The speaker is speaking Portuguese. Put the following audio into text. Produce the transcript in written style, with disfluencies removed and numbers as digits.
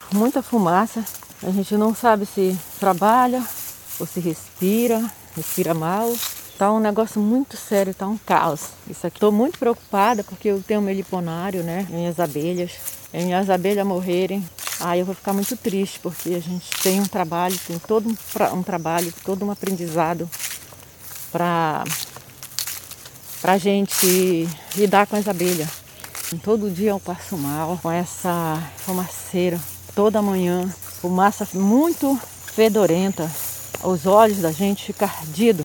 muita fumaça. A gente não sabe se trabalha ou se respira mal. Tá um negócio muito sério, tá um caos. Isso aqui. Tô muito preocupada porque eu tenho meliponário, né? Minhas abelhas morrerem. Aí eu vou ficar muito triste porque a gente tem um trabalho, tem todo um trabalho, todo um aprendizado pra gente lidar com as abelhas. Todo dia eu passo mal com essa fumaceira toda manhã, fumaça muito fedorenta. Os olhos da gente ficam ardidos.